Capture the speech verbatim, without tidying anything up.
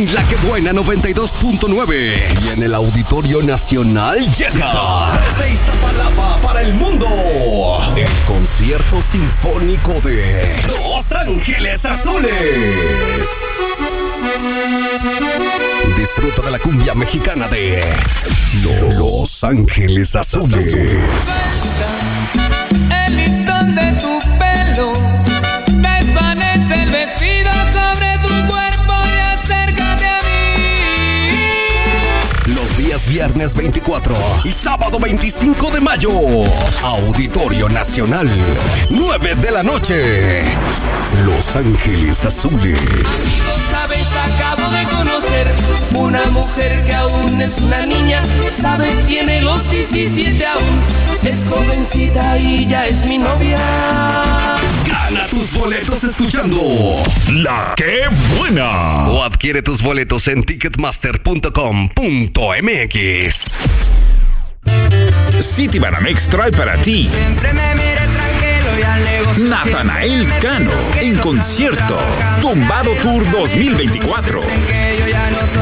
En La Que Buena noventa y dos punto nueve y en el Auditorio Nacional llega desde Iztapalapa para el mundo el concierto sinfónico de Los Ángeles Azules. Disfruta de la cumbia mexicana de Los Ángeles Azules. El listón de tu pelo desvanece el vestido sobre tu cuerpo y acércate a mí. Los días viernes veinticuatro y sábado veinticinco de mayo, Auditorio Nacional, nueve de la noche, Los Ángeles Azules. Amigos, sabes, acabo de conocer una mujer que aún es una niña. Sabes, tiene los diecisiete aún, es jovencita y ya es mi novia. Gana tus boletos escuchando La Que Buena. o adquiere tus boletos en ticketmaster punto com punto m x. Citibanamex trae para ti Siempre me mira tranquilo y al negocio. Natanael Cano en concierto Tumbado Tour dos mil veinticuatro. Que yo ya no soy